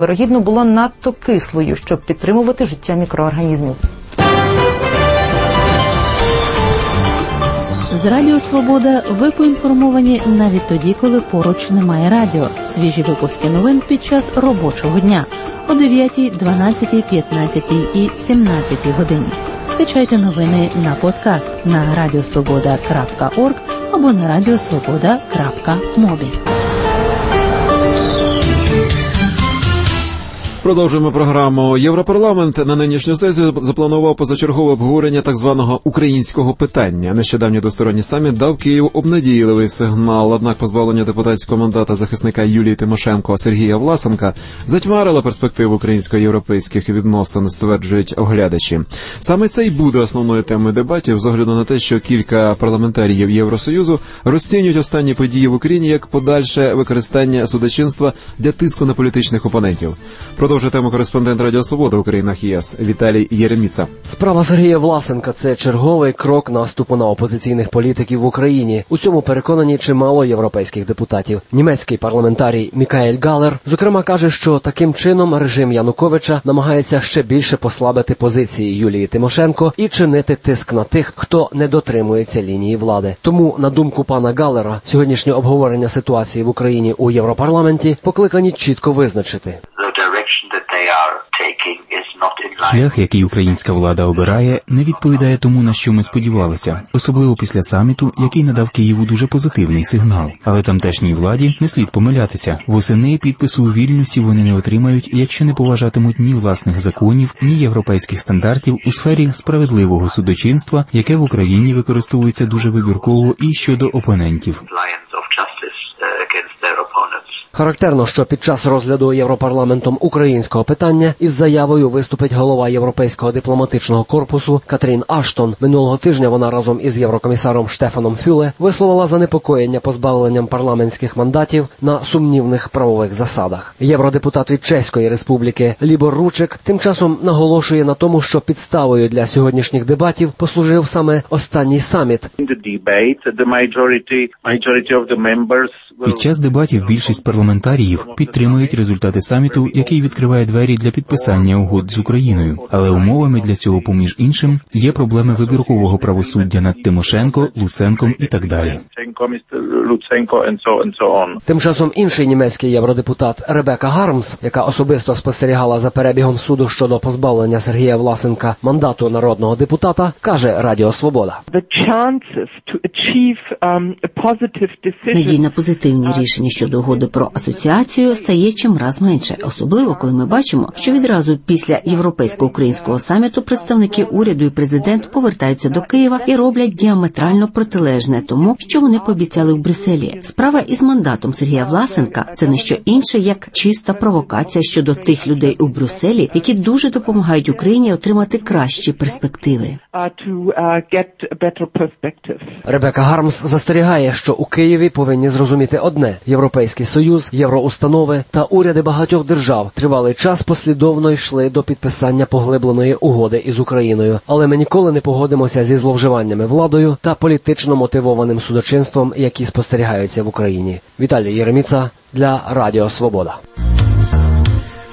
вирогідно, була надто кислою, щоб підтримувати життя мікроорганізмів. З Радіо Свобода ви поінформовані навіть тоді, коли поруч немає радіо. Свіжі випуски новин під час робочого дня о 9, 12, 15 і 17 годині. Скачайте новини на подкаст на radiosvoboda.org або на radiosvoboda.mobi. Продовжуємо програму. Європарламент на нинішню сесію запланував позачергове обговорення так званого українського питання. Нещодавній двосторонній саміт дав Києву обнадійливий сигнал, однак позбавлення депутатського мандата захисника Юлії Тимошенко Сергія Власенка затьмарило перспективу українсько-європейських відносин, стверджують оглядачі. Саме це й буде основною темою дебатів, з огляду на те, що кілька парламентаріїв Євросоюзу розцінюють останні події в Україні як подальше використання судочинства для тиску на політичних опонентів. Продовжує тему кореспондент Радіо Свобода у країнах ЄС Віталій Єреміца. Справа Сергія Власенка – це черговий крок наступу на опозиційних політиків в Україні. У цьому переконані чимало європейських депутатів. Німецький парламентарій Мікаель Галер, зокрема, каже, що таким чином режим Януковича намагається ще більше послабити позиції Юлії Тимошенко і чинити тиск на тих, хто не дотримується лінії влади. Тому, на думку пана Галера, сьогоднішнє обговорення ситуації в Україні у Європарламенті покликані чітко визначити. Шлях, який українська влада обирає, не відповідає тому, на що ми сподівалися. Особливо після саміту, який надав Києву дуже позитивний сигнал. Але тамтешній владі не слід помилятися. Восени підпису у Вільнюсі вони не отримають, якщо не поважатимуть ні власних законів, ні європейських стандартів у сфері справедливого судочинства, яке в Україні використовується дуже вибірково і щодо опонентів. Характерно, що під час розгляду Європарламентом українського питання із заявою виступить голова Європейського дипломатичного корпусу Катрін Аштон. Минулого тижня вона разом із єврокомісаром Штефаном Фюле висловила занепокоєння позбавленням парламентських мандатів на сумнівних правових засадах. Євродепутат від Чеської республіки Лібор Ручек тим часом наголошує на тому, що підставою для сьогоднішніх дебатів послужив саме останній саміт. Під час дебатів більшість парламентаріїв підтримують результати саміту, який відкриває двері для підписання угод з Україною. Але умовами для цього, поміж іншим, є проблеми вибіркового правосуддя над Тимошенко, Луценком і так далі. Тим часом інший німецький євродепутат Ребека Гармс, яка особисто спостерігала за перебігом суду щодо позбавлення Сергія Власенка мандату народного депутата, каже Радіо Свобода. Надій на позитивні рішення щодо угоди про асоціацію стає чимраз менше, особливо коли ми бачимо, що відразу після європейсько-українського саміту представники уряду і президент повертаються до Києва і роблять діаметрально протилежне тому, що вони пообіцяли в Брюсселі. Справа із мандатом Сергія Власенка – це не що інше, як чиста провокація щодо тих людей у Брюсселі, які дуже допомагають Україні отримати кращі перспективи. Ребека Гармс застерігає, що у Києві повинні зрозуміти одне – Європейський Союз, євроустанови та уряди багатьох держав тривалий час послідовно йшли до підписання поглибленої угоди із Україною. Але ми ніколи не погодимося зі зловживаннями владою та політично мотивованим судочинством, які спостерігаються в Україні. Віталій Єреміца для Радіо Свобода.